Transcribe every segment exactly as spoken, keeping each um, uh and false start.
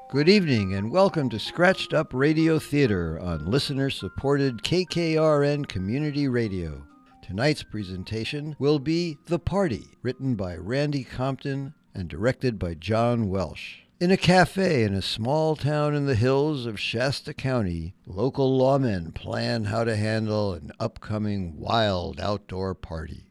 Good evening and welcome to Scratched Up Radio Theater on listener-supported K K R N Community Radio. Tonight's presentation will be The Party, written by Randy Compton and directed by John Welsh. In a cafe in a small town in the hills of Shasta County, local lawmen plan how to handle an upcoming wild outdoor party.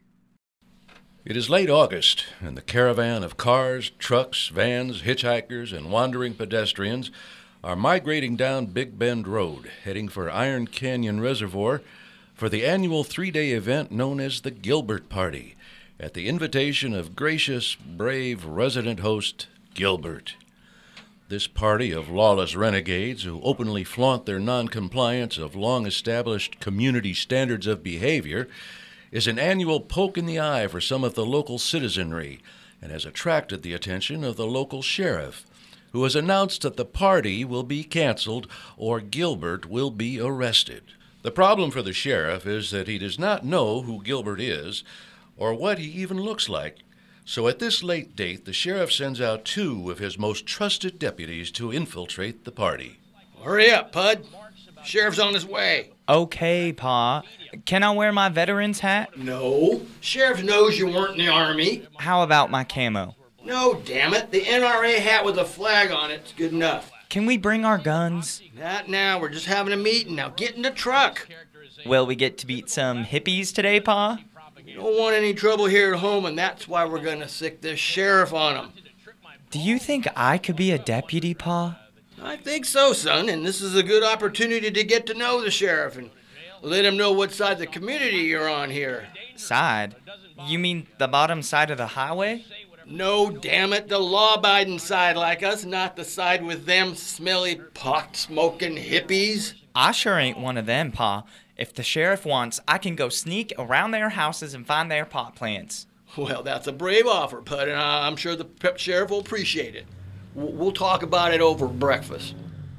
It is late August, and the caravan of cars, trucks, vans, hitchhikers, and wandering pedestrians are migrating down Big Bend Road, heading for Iron Canyon Reservoir for the annual three-day event known as the Gilbert Party, at the invitation of gracious, brave resident host Gilbert. This party of lawless renegades who openly flaunt their noncompliance of long-established community standards of behavior is an annual poke in the eye for some of the local citizenry and has attracted the attention of the local sheriff, who has announced that the party will be canceled or Gilbert will be arrested. The problem for the sheriff is that he does not know who Gilbert is or what he even looks like. So at this late date, the sheriff sends out two of his most trusted deputies to infiltrate the party. Hurry up, Pud. Sheriff's on his way. Okay, Pa. Can I wear my veteran's hat? No. Sheriff knows you weren't in the Army. How about my camo? No, damn it. The N R A hat with a flag on it's good enough. Can we bring our guns? Not now. We're just having a meeting. Now get in the truck. Will we get to beat some hippies today, Pa? You don't want any trouble here at home, and that's why we're going to sick this sheriff on him. Do you think I could be a deputy, Pa? I think so, son, and this is a good opportunity to get to know the sheriff and let him know what side of the community you're on here. Side? You mean the bottom side of the highway? No, damn it, the law-abiding side like us, not the side with them smelly, pot-smoking hippies. I sure ain't one of them, Pa. If the sheriff wants, I can go sneak around their houses and find their pot plants. Well, that's a brave offer, Pud, and I'm sure the sheriff will appreciate it. We'll talk about it over breakfast.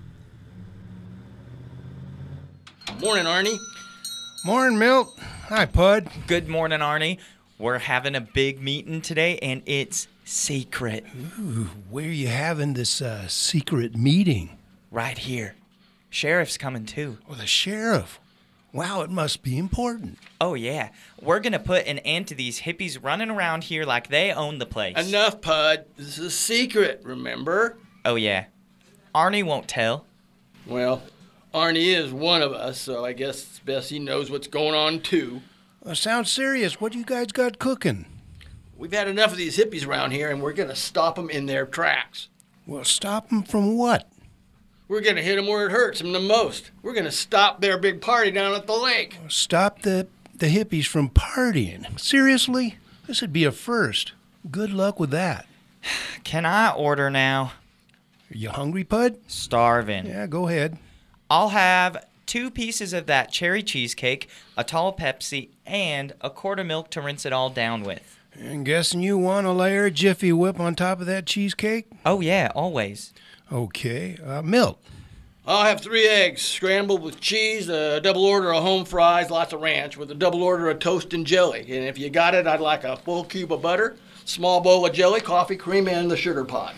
Morning, Arnie. Morning, Milt. Hi, Pud. Good morning, Arnie. We're having a big meeting today, and it's secret. Ooh, where are you having this uh, secret meeting? Right here. Sheriff's coming, too. Well, the sheriff. Wow, it must be important. Oh, yeah. We're going to put an end to these hippies running around here like they own the place. Enough, Pud. This is a secret, remember? Oh, yeah. Arnie won't tell. Well, Arnie is one of us, so I guess it's best he knows what's going on, too. Uh, sounds serious. What you guys got cooking? We've had enough of these hippies around here, and we're going to stop them in their tracks. Well, stop them from what? We're going to hit them where it hurts them the most. We're going to stop their big party down at the lake. Stop the, the hippies from partying? Seriously? This would be a first. Good luck with that. Can I order now? Are you hungry, Pud? Starving. Yeah, go ahead. I'll have two pieces of that cherry cheesecake, a tall Pepsi, and a quart of milk to rinse it all down with. I'm guessing you want a layer of Jiffy Whip on top of that cheesecake? Oh, yeah, always. Okay. Uh, milk. I'll have three eggs, scrambled with cheese, a double order of home fries, lots of ranch, with a double order of toast and jelly. And if you got it, I'd like a full cube of butter, small bowl of jelly, coffee, cream, and the sugar pot.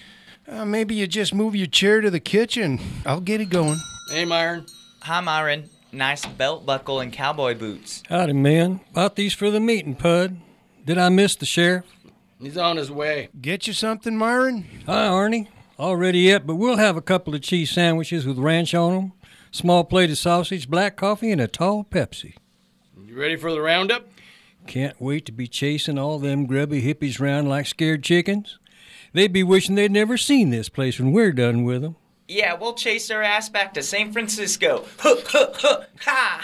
Uh, maybe you just move your chair to the kitchen. I'll get it going. Hey, Myron. Hi, Myron. Nice belt buckle and cowboy boots. Howdy, man. Bought these for the meeting, Pud. Did I miss the sheriff? He's on his way. Get you something, Myron? Hi, Arnie. All ready yet, but we'll have a couple of cheese sandwiches with ranch on them, small plate of sausage, black coffee, and a tall Pepsi. You ready for the roundup? Can't wait to be chasing all them grubby hippies around like scared chickens. They'd be wishing they'd never seen this place when we're done with them. Yeah, we'll chase their ass back to San Francisco. Huh, huh, huh, ha!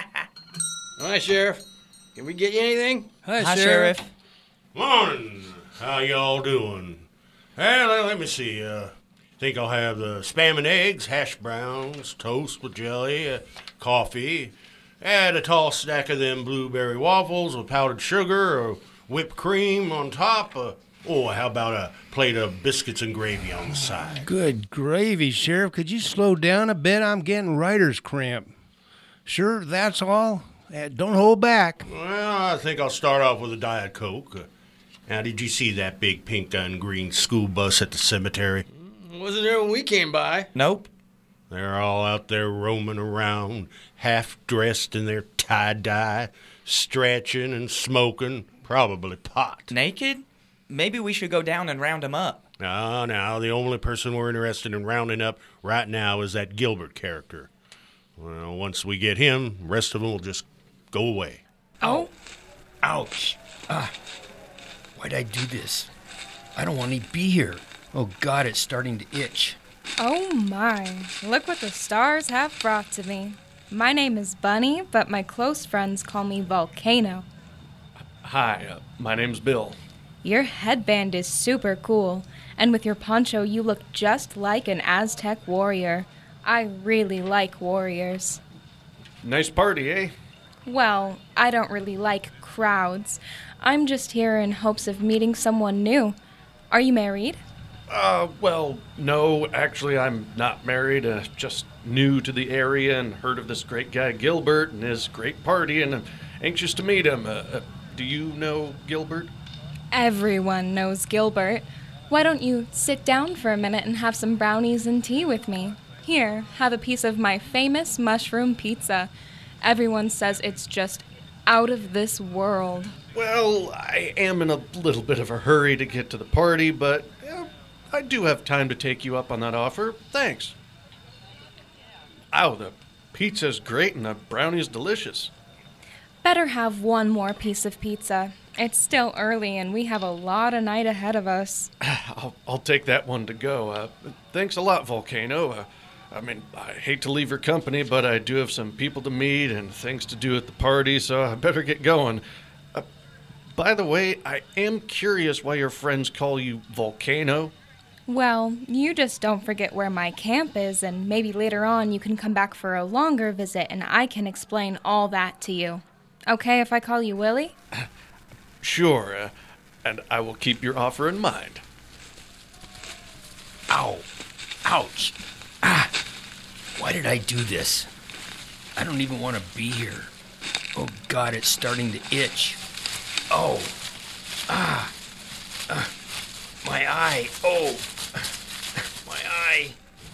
Hi, Sheriff. Can we get you anything? Hi, Hi, Sheriff. Sheriff. Morning. How y'all doing? Well, let me see. Uh, think I'll have the spam and eggs, hash browns, toast with jelly, uh, coffee, add a tall stack of them blueberry waffles with powdered sugar or whipped cream on top. Uh, oh, how about a plate of biscuits and gravy on the side? Good gravy, Sheriff. Could you slow down a bit? I'm getting writer's cramp. Sure, that's all? Uh, don't hold back. Well, I think I'll start off with a Diet Coke. Uh, now, did you see that big pink and green school bus at the cemetery? Wasn't there when we came by. Nope. They're all out there roaming around, half dressed in their tie-dye, stretching and smoking, probably pot. Naked? Maybe we should go down and round 'em up. No, no, the only person we're interested in rounding up right now is that Gilbert character. Well, once we get him, the rest of them will just go away. Oh. Ouch. Ah. Why'd I do this? I don't want to be here. Oh, God, it's starting to itch. Oh my, look what the stars have brought to me. My name is Bunny, but my close friends call me Volcano. Hi, uh, my name's Bill. Your headband is super cool, and with your poncho you look just like an Aztec warrior. I really like warriors. Nice party, eh? Well, I don't really like crowds. I'm just here in hopes of meeting someone new. Are you married? Uh, well, no, actually I'm not married, uh, just new to the area and heard of this great guy Gilbert and his great party, and I'm anxious to meet him. Uh, uh, do you know Gilbert? Everyone knows Gilbert. Why don't you sit down for a minute and have some brownies and tea with me? Here, have a piece of my famous mushroom pizza. Everyone says it's just out of this world. Well, I am in a little bit of a hurry to get to the party, but yeah, I do have time to take you up on that offer. Thanks. Ow, the pizza's great and the brownie's delicious. Better have one more piece of pizza. It's still early and we have a lot of night ahead of us. I'll, I'll take that one to go. Uh, thanks a lot, Volcano. Uh, I mean, I hate to leave your company, but I do have some people to meet and things to do at the party, so I better get going. Uh, by the way, I am curious why your friends call you Volcano. Well, you just don't forget where my camp is, and maybe later on you can come back for a longer visit and I can explain all that to you. Okay if I call you Willie? Sure, uh, and I will keep your offer in mind. Ow. Ouch. Ah. Why did I do this? I don't even want to be here. Oh, God, it's starting to itch. Oh. Ah. Ah. My eye. Oh. My eye.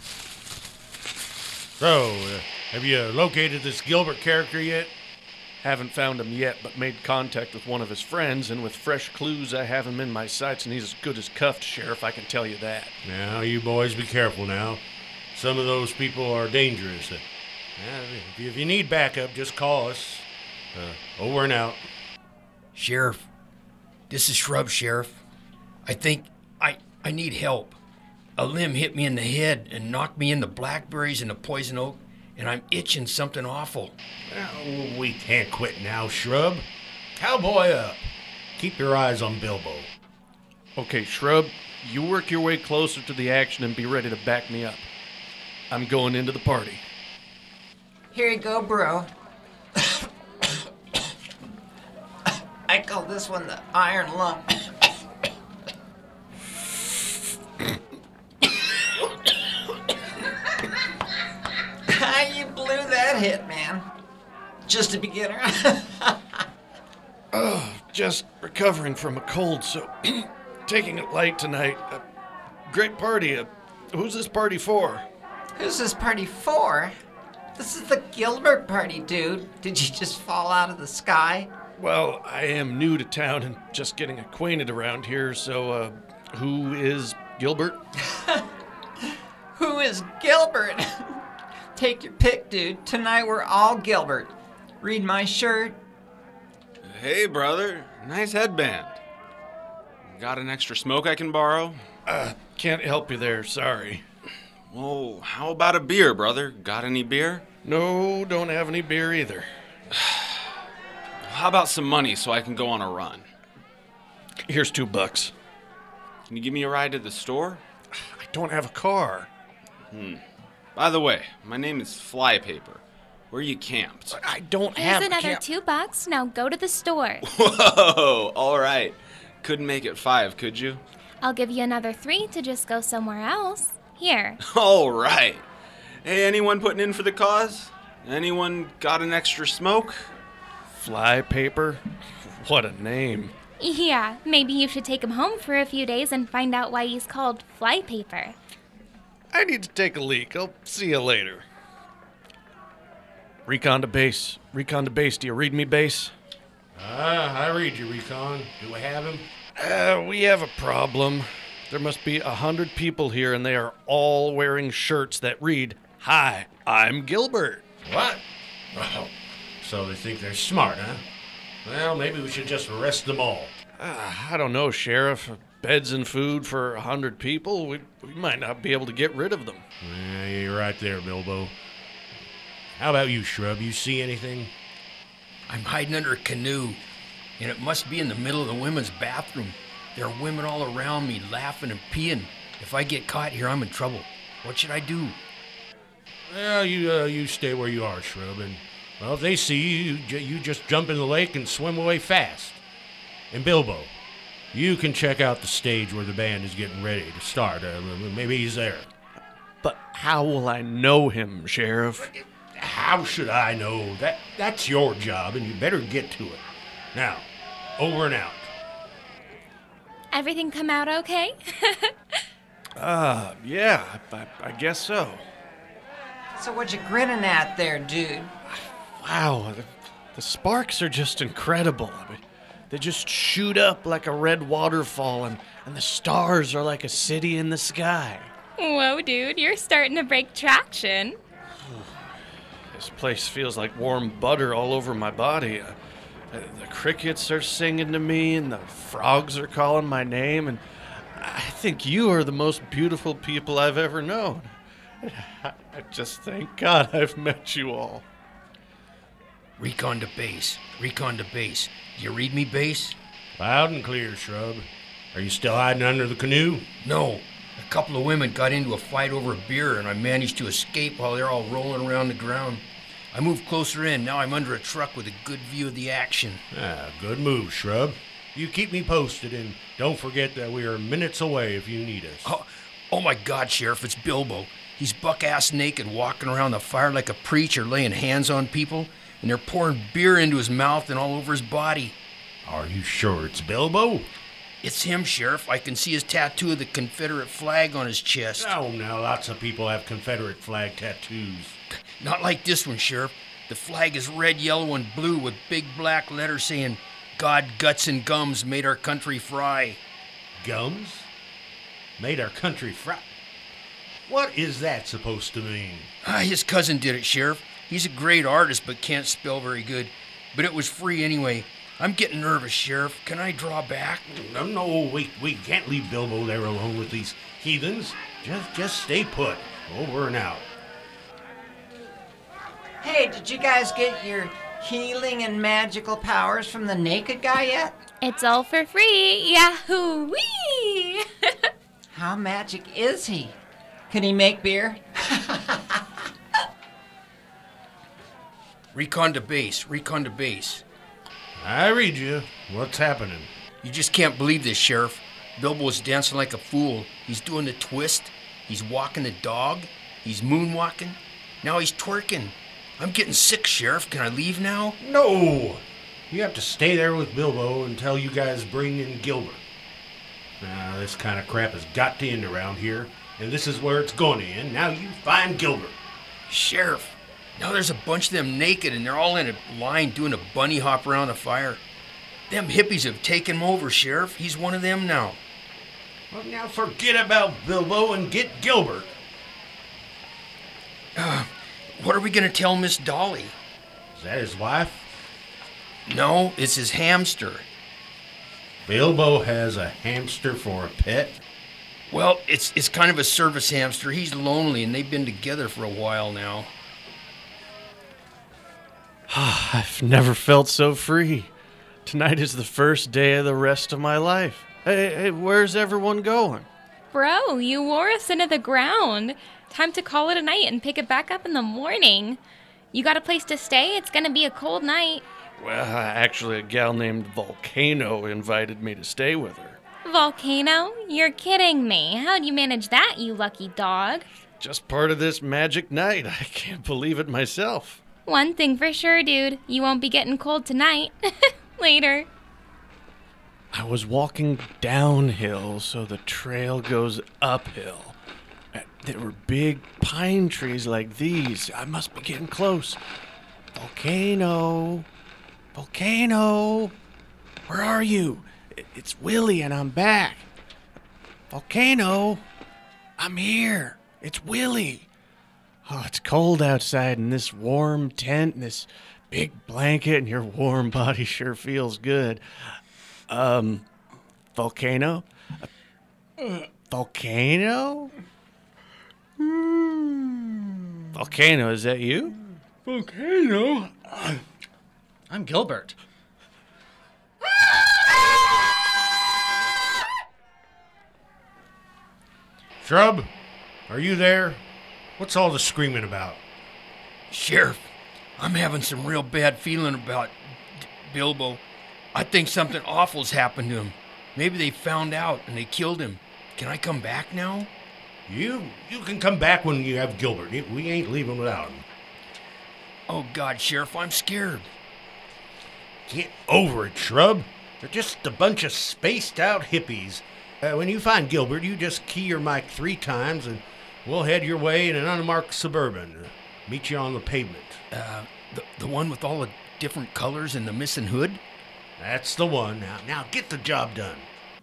So, uh, have you located this Gilbert character yet? Haven't found him yet, but made contact with one of his friends, and with fresh clues, I have him in my sights, and he's as good as cuffed, Sheriff, I can tell you that. Now, you boys be careful now. Some of those people are dangerous. Uh, if, you, if you need backup, just call us. Uh, over and out. Sheriff, this is Shrub, Sheriff. I think I, I need help. A limb hit me in the head and knocked me in the blackberries and the poison oak, and I'm itching something awful. Well, we can't quit now, Shrub. Cowboy up. Keep your eyes on Bilbo. Okay, Shrub, you work your way closer to the action and be ready to back me up. I'm going into the party. Here you go, bro. I call this one the iron lump. You blew that hit, man. Just a beginner. Oh, just recovering from a cold, so taking it light tonight. Uh, great party. Uh, who's this party for? Who's this party for? This is the Gilbert party, dude. Did you just fall out of the sky? Well, I am new to town and just getting acquainted around here, so uh, who is Gilbert? Who is Gilbert? Take your pick, dude. Tonight we're all Gilbert. Read my shirt. Hey, brother. Nice headband. Got an extra smoke I can borrow? Uh, can't help you there, sorry. Well, how about a beer, brother? Got any beer? No, don't have any beer either. How about some money so I can go on a run? Here's two bucks. Can you give me a ride to the store? I don't have a car. Hmm. By the way, my name is Flypaper. Where you camped? I don't Here's have another camp- two bucks. Now go to the store. Whoa, all right. Couldn't make it five, could you? I'll give you another three to just go somewhere else. Here. All right. Hey, anyone putting in for the cause? Anyone got an extra smoke? Flypaper? What a name. Yeah, maybe you should take him home for a few days and find out why he's called Flypaper. I need to take a leak. I'll see you later. Recon to base. Recon to base. Do you read me, base? Ah, I read you, Recon. Do we have him? Uh, we have a problem. There must be a hundred people here, and they are all wearing shirts that read, "Hi, I'm Gilbert." What? Oh, so they think they're smart, huh? Well, maybe we should just arrest them all. Uh, I don't know, Sheriff. Beds and food for a hundred people, we, we might not be able to get rid of them. Yeah, you're right there, Bilbo. How about you, Shrub? You see anything? I'm hiding under a canoe, and it must be in the middle of the women's bathroom. There are women all around me laughing and peeing. If I get caught here, I'm in trouble. What should I do? Well, you uh, you stay where you are, Shrub, and well, if they see you, you, j- you just jump in the lake and swim away fast. And Bilbo, you can check out the stage where the band is getting ready to start. Uh, maybe he's there. But how will I know him, Sheriff? How should I know? That that's your job, and you better get to it. Now, over and out. Everything come out okay? Uh, yeah, I, I guess so. So what you grinning at there, dude? Wow, the, the sparks are just incredible. I mean, they just shoot up like a red waterfall, and, and the stars are like a city in the sky. Whoa, dude, you're starting to break traction. This place feels like warm butter all over my body. Uh, the crickets are singing to me, and the frogs are calling my name, and I think you are the most beautiful people I've ever known. I just thank God I've met you all. Recon to base. Recon to base. Do you read me, base? Loud and clear, Shrub. Are you still hiding under the canoe? No. A couple of women got into a fight over a beer, and I managed to escape while they're all rolling around the ground. I moved closer in. Now I'm under a truck with a good view of the action. Ah, good move, Shrub. You keep me posted, and don't forget that we are minutes away if you need us. Oh, oh my God, Sheriff, it's Bilbo. He's buck-ass naked, walking around the fire like a preacher, laying hands on people, and they're pouring beer into his mouth and all over his body. Are you sure it's Bilbo? It's him, Sheriff. I can see his tattoo of the Confederate flag on his chest. Oh, now lots of people have Confederate flag tattoos. Not like this one, Sheriff. The flag is red, yellow, and blue with big black letters saying, "God, guts, and gums made our country fry." Gums? Made our country fry? What is that supposed to mean? Ah, his cousin did it, Sheriff. He's a great artist but can't spell very good. But it was free anyway. I'm getting nervous, Sheriff. Can I draw back? No, no, we, we can't leave Bilbo there alone with these heathens. Just, just stay put. Over and out. Hey, did you guys get your healing and magical powers from the naked guy yet? It's all for free. Yahoo-wee! How magic is he? Can he make beer? Recon to base. Recon to base. I read you. What's happening? You just can't believe this, Sheriff. Bilbo's dancing like a fool. He's doing the twist. He's walking the dog. He's moonwalking. Now he's twerking. I'm getting sick, Sheriff. Can I leave now? No! You have to stay there with Bilbo until you guys bring in Gilbert. Now, this kind of crap has got to end around here, and this is where it's going to end. Now you find Gilbert. Sheriff, now there's a bunch of them naked, and they're all in a line doing a bunny hop around the fire. Them hippies have taken him over, Sheriff. He's one of them now. Well, now forget about Bilbo and get Gilbert. Uh, what are we going to tell Miss Dolly? Is that his wife? No, it's his hamster. Bilbo has a hamster for a pet? Well, it's it's kind of a service hamster. He's lonely, and they've been together for a while now. I've never felt so free. Tonight is the first day of the rest of my life. Hey, hey, where's everyone going? Bro, you wore us into the ground. Time to call it a night and pick it back up in the morning. You got a place to stay? It's gonna be a cold night. Well, actually, a gal named Volcano invited me to stay with her. Volcano? You're kidding me. How'd you manage that, you lucky dog? Just part of this magic night. I can't believe it myself. One thing for sure, dude. You won't be getting cold tonight. Later. I was walking downhill, so the trail goes uphill. There were big pine trees like these. I must be getting close. Volcano. Volcano. Where are you? It's Willie and I'm back. Volcano. I'm here. It's Willie. Oh, it's cold outside in this warm tent and this big blanket, and your warm body sure feels good. Um, Volcano? Uh, volcano? Volcano, is that you? Volcano? I'm Gilbert. Shrub, are you there? What's all the screaming about? Sheriff, I'm having some real bad feeling about D- Bilbo. I think something awful's happened to him. Maybe they found out and they killed him. Can I come back now? You you can come back when you have Gilbert. We ain't leaving without him. Oh, God, Sheriff, I'm scared. Get over it, Shrub. They're just a bunch of spaced-out hippies. Uh, when you find Gilbert, you just key your mic three times, and we'll head your way in an unmarked Suburban. Uh, meet you on the pavement. Uh, the, the one with all the different colors and the missing hood? That's the one. Now, now get the job done.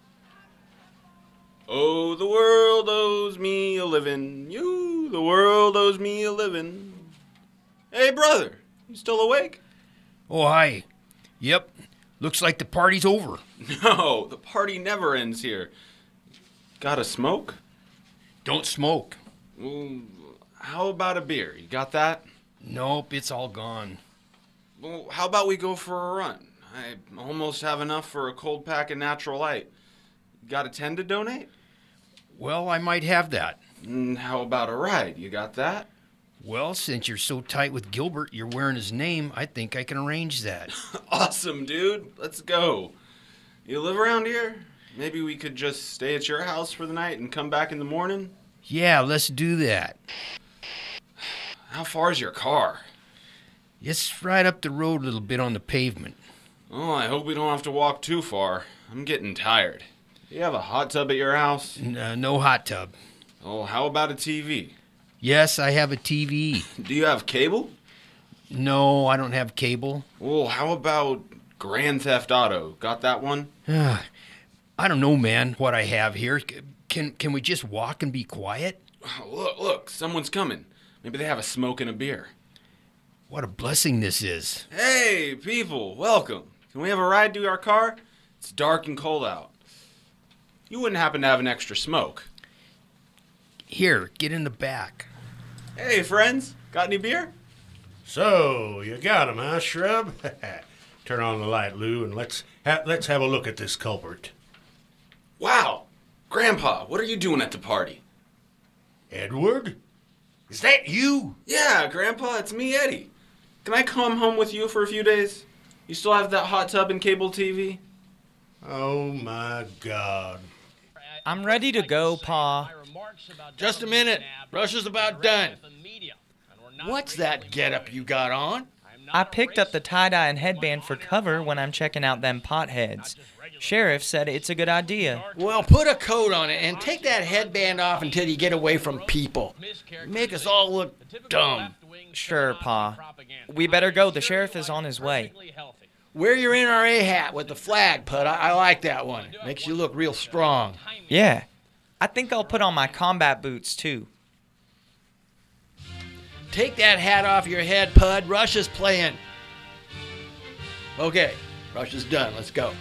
Oh, the world owes me a living. You, the world owes me a living. Hey, brother, you still awake? Oh, hi. Yep. Looks like the party's over. No, the party never ends here. Got a smoke? Don't smoke. Well, how about a beer? You got that? Nope, it's all gone. Well, how about we go for a run? I almost have enough for a cold pack of Natural Light. Got a ten to donate? Well, I might have that. Mm, how about a ride? You got that? Well, since you're so tight with Gilbert, you're wearing his name, I think I can arrange that. Awesome, dude. Let's go. You live around here? Maybe we could just stay at your house for the night and come back in the morning? Yeah, let's do that. How far is your car? It's right up the road a little bit on the pavement. Oh, I hope we don't have to walk too far. I'm getting tired. Do you have a hot tub at your house? N- uh, no hot tub. Oh, how about a T V? Yes, I have a T V. Do you have cable? No, I don't have cable. Well, how about Grand Theft Auto? Got that one? I don't know, man, what I have here. Can can we just walk and be quiet? Oh, look, look, someone's coming. Maybe they have a smoke and a beer. What a blessing this is. Hey, people, welcome. Can we have a ride to our car? It's dark and cold out. You wouldn't happen to have an extra smoke? Here, get in the back. Hey, friends, got any beer? So, you got him, huh, Shrub? Turn on the light, Lou, and let's ha- let's have a look at this culprit. Wow! Grandpa, what are you doing at the party? Edward? Is that you? Yeah, Grandpa, it's me, Eddie. Can I come home with you for a few days? You still have that hot tub and cable T V? Oh, my God. I'm ready to go, Pa. Just a minute. Rush is about done. What's that getup you got on? I picked up the tie-dye and headband for cover when I'm checking out them potheads. Sheriff said it's a good idea. Well, put a coat on it and take that headband off until you get away from people. Make us all look dumb. Sure, Pa. We better go. The sheriff is on his way. Wear your N R A hat with the flag, Pud. I, I like that one. Makes you look real strong. Yeah. I think I'll put on my combat boots, too. Take that hat off your head, Pud. Rush is playing. Okay, Rush is done. Let's go.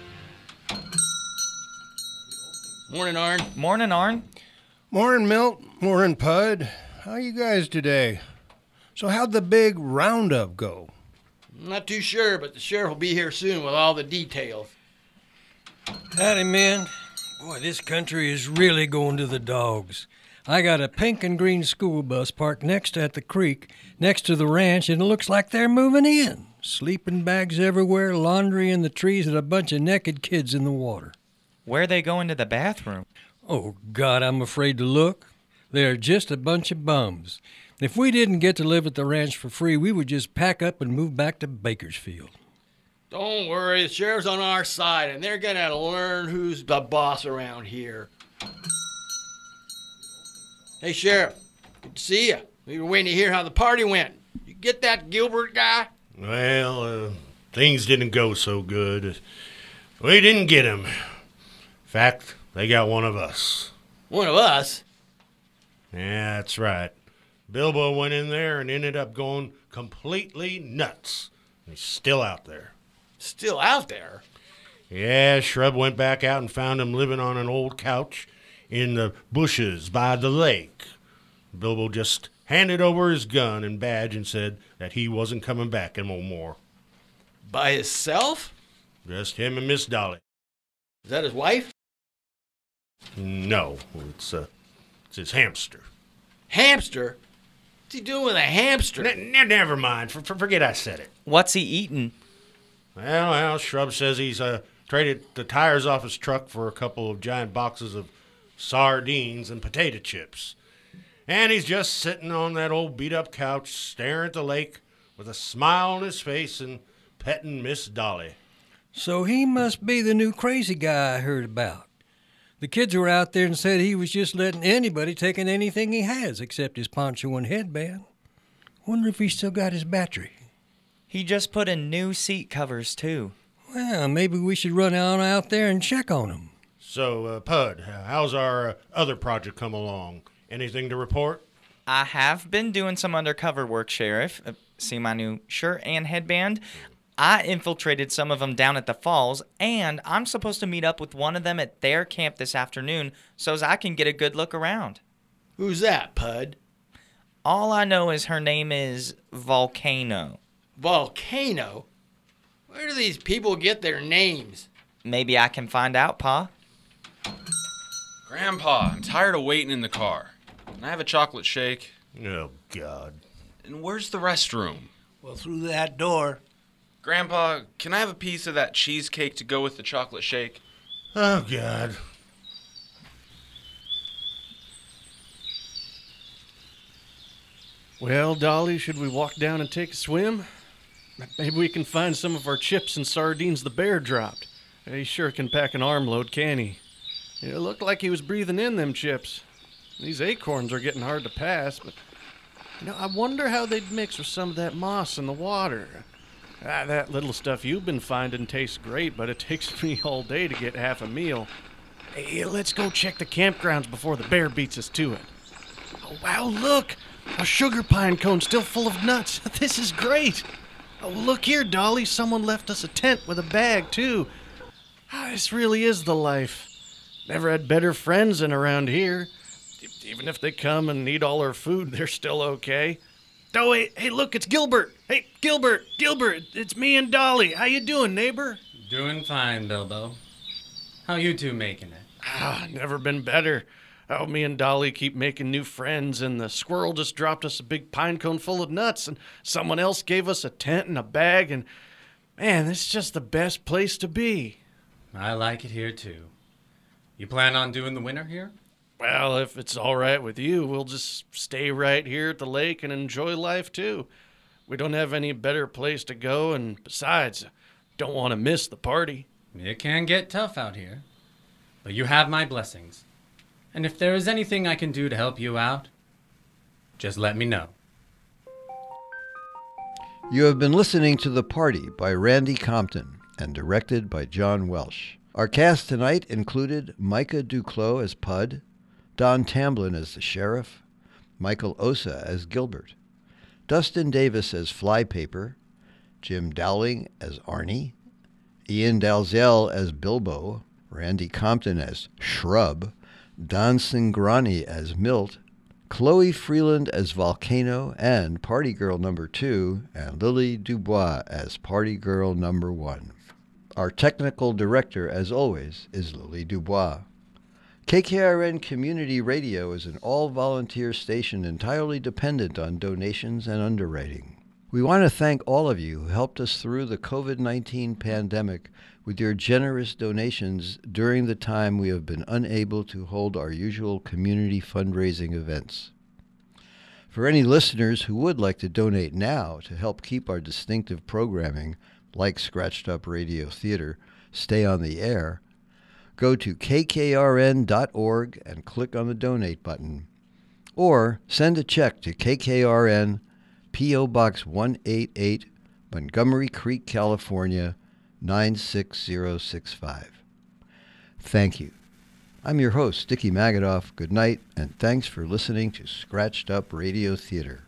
Morning, Arn. Morning, Arn. Morning, Milt. Morning, Pud. How you guys today? So how'd the big roundup go? I'm not too sure, but the sheriff will be here soon with all the details. Howdy, men. Boy, this country is really going to the dogs. I got a pink and green school bus parked next at the creek, next to the ranch, and it looks like they're moving in. Sleeping bags everywhere, laundry in the trees, and a bunch of naked kids in the water. Where they going to the bathroom? Oh, God, I'm afraid to look. They're just a bunch of bums. If we didn't get to live at the ranch for free, we would just pack up and move back to Bakersfield. Don't worry, the sheriff's on our side, and they're gonna learn who's the boss around here. Hey, Sheriff. Good to see you. We were waiting to hear how the party went. You get that Gilbert guy? Well, uh, things didn't go so good. We didn't get him. In fact, they got one of us. One of us? Yeah, that's right. Bilbo went in there and ended up going completely nuts. He's still out there. Still out there? Yeah, Shrub went back out and found him living on an old couch in the bushes by the lake. Bilbo just handed over his gun and badge and said that he wasn't coming back no more. By himself? Just him and Miss Dolly. Is that his wife? No, it's, uh, it's his hamster. Hamster? What's he doing with a hamster? N- n- never mind. For, for, forget I said it. What's he eating? Well, well, Shrub says he's uh, traded the tires off his truck for a couple of giant boxes of sardines and potato chips. And he's just sitting on that old beat-up couch, staring at the lake with a smile on his face and petting Miss Dolly. So he must be the new crazy guy I heard about. The kids were out there and said he was just letting anybody take in anything he has except his poncho and headband. Wonder if he still got his battery. He just put in new seat covers, too. Well, maybe we should run on out there and check on him. So, uh, Pud, how's our uh, other project come along? Anything to report? I have been doing some undercover work, Sheriff. Uh, see my new shirt and headband? I infiltrated some of them down at the falls, and I'm supposed to meet up with one of them at their camp this afternoon so as I can get a good look around. Who's that, Pud? All I know is her name is Volcano. Volcano? Where do these people get their names? Maybe I can find out, Pa. Grandpa, I'm tired of waiting in the car. Can I have a chocolate shake? Oh, God. And where's the restroom? Well, through that door. Grandpa, can I have a piece of that cheesecake to go with the chocolate shake? Oh, God. Well, Dolly, should we walk down and take a swim? Maybe we can find some of our chips and sardines the bear dropped. He sure can pack an armload, can he? It looked like he was breathing in them chips. These acorns are getting hard to pass, but you know, I wonder how they'd mix with some of that moss in the water. Ah, that little stuff you've been finding tastes great, but it takes me all day to get half a meal. Hey, let's go check the campgrounds before the bear beats us to it. Oh, wow, look! A sugar pine cone still full of nuts. This is great. Oh, look here, Dolly. Someone left us a tent with a bag, too. Ah, this really is the life. Never had better friends than around here. Even if they come and eat all our food, they're still okay. Oh, wait, hey, look, it's Gilbert. Hey, Gilbert, Gilbert, it's me and Dolly. How you doing, neighbor? Doing fine, Bilbo. How you two making it? Ah, never been better. Oh, me and Dolly keep making new friends, and the squirrel just dropped us a big pine cone full of nuts, and someone else gave us a tent and a bag, and man, this is just the best place to be. I like it here, too. You plan on doing the winter here? Well, if it's all right with you, we'll just stay right here at the lake and enjoy life, too. We don't have any better place to go, and besides, don't want to miss the party. It can get tough out here, but you have my blessings. And if there is anything I can do to help you out, just let me know. You have been listening to The Party by Randy Compton and directed by John Welsh. Our cast tonight included Micah Duclos as Pud, Don Tamblin as the Sheriff, Michael Osa as Gilbert, Dustin Davis as Flypaper, Jim Dowling as Arnie, Ian Dalzell as Bilbo, Randy Compton as Shrub, Don Singrani as Milt, Chloe Freeland as Volcano and Party Girl number two, and Lily Dubois as Party Girl number one. Our technical director, as always, is Lily Dubois. K K R N Community Radio is an all-volunteer station entirely dependent on donations and underwriting. We want to thank all of you who helped us through the covid nineteen pandemic with your generous donations during the time we have been unable to hold our usual community fundraising events. For any listeners who would like to donate now to help keep our distinctive programming, like Scratched Up Radio Theater, stay on the air, go to k k r n dot org and click on the donate button. or send a check to K K R N, P O. Box one eighty-eight, Montgomery Creek, California, nine six zero six five. Thank you. I'm your host, Dickie Magadoff. Good night, and thanks for listening to Scratched Up Radio Theater.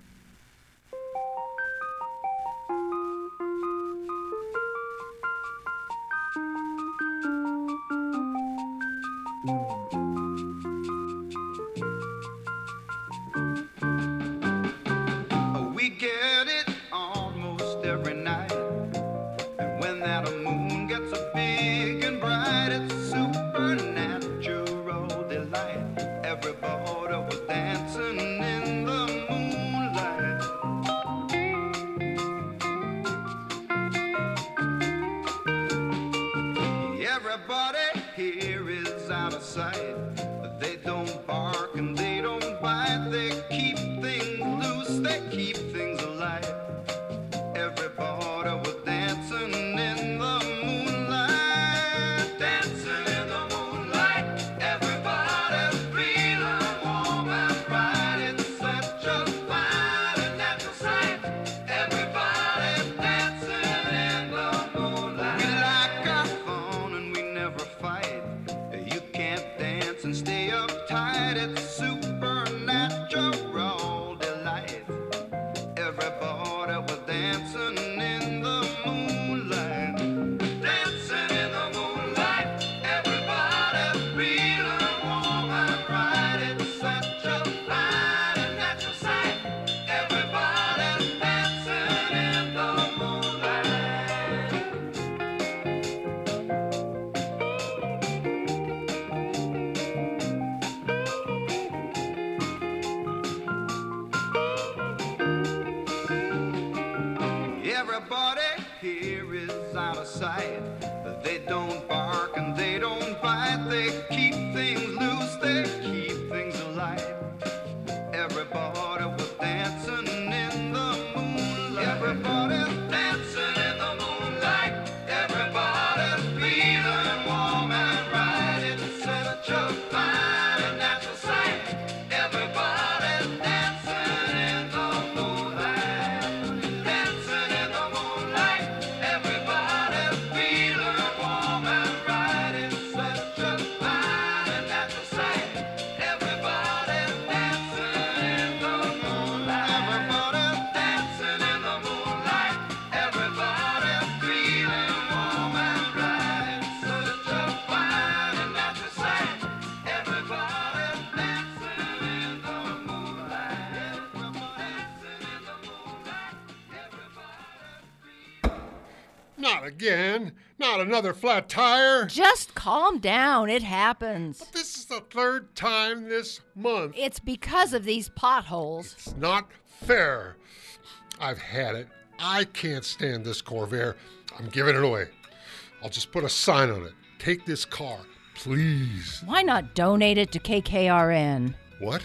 Not again. Not another flat tire. Just calm down. It happens. But this is the third time this month. It's because of these potholes. It's not fair. I've had it. I can't stand this Corvair. I'm giving it away. I'll just put a sign on it. Take this car, please. Why not donate it to K K R N? What?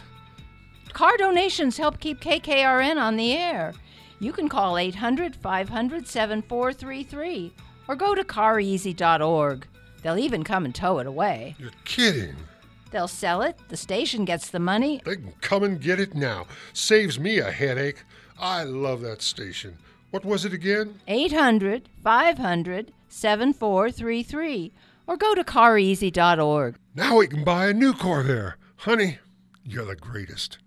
Car donations help keep K K R N on the air. You can call eight hundred, five hundred, seven four three three or go to car easy dot org. They'll even come and tow it away. You're kidding. They'll sell it, the station gets the money. They can come and get it now. Saves me a headache. I love that station. What was it again? eight hundred, five hundred, seven four three three or go to car easy dot org. Now we can buy a new Corvair. Honey, you're the greatest.